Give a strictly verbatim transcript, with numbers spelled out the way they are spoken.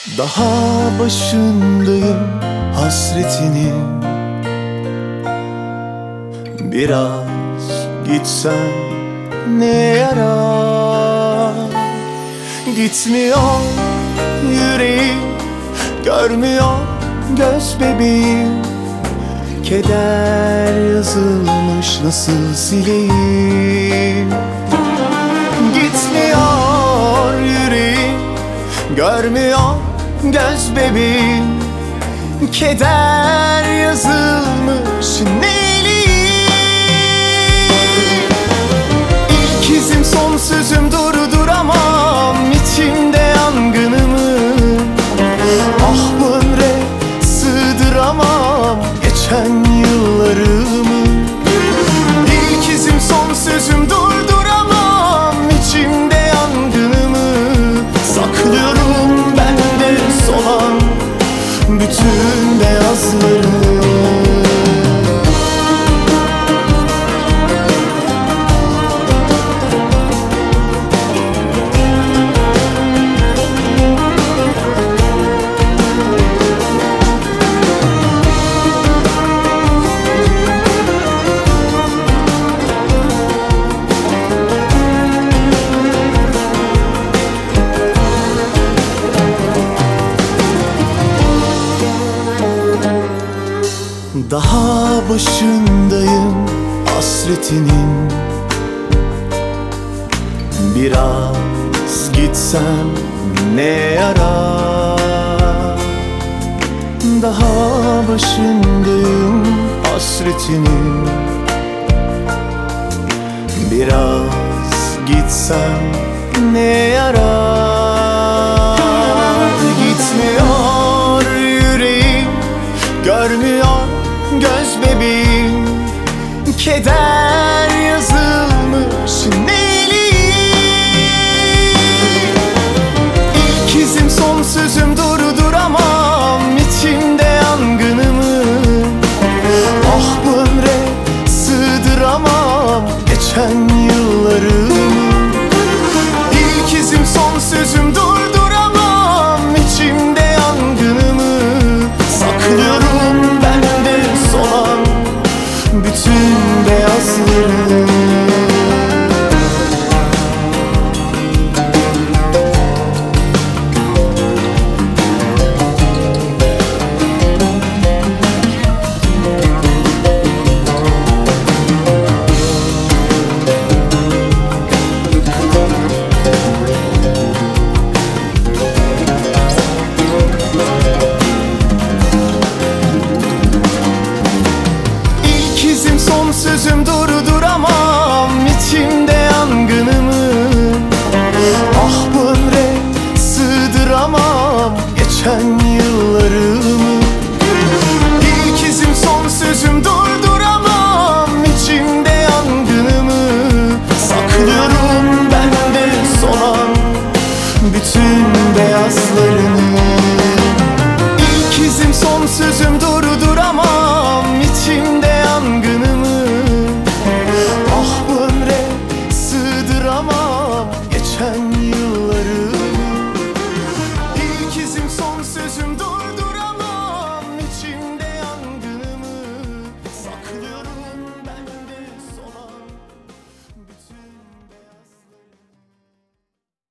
Daha başındayım hasretinin. Biraz gitsen ne yarar? Gitmiyor yüreğim, görmüyor göz bebeğim. Keder yazılmış, nasıl sileyim? Gitmiyor yüreğim, görmüyor göz bebeğim. Keder yazılmış, neyleyim? İlk izim son sözüm, durduramam içimde yangınımı. Ah bu ömre sığdıramam geçen yıllarımı. İlk izim son sözüm, durduramam içimde yangınımı. Saklıyorum bende solan bütün beyazlarımı. Daha başındayım hasretinin. Biraz gitsem ne yarar? Daha başındayım hasretinin. Biraz gitsem ne yarar? Gitmiyor yüreğim, görmüyor göz bebeğim. Keder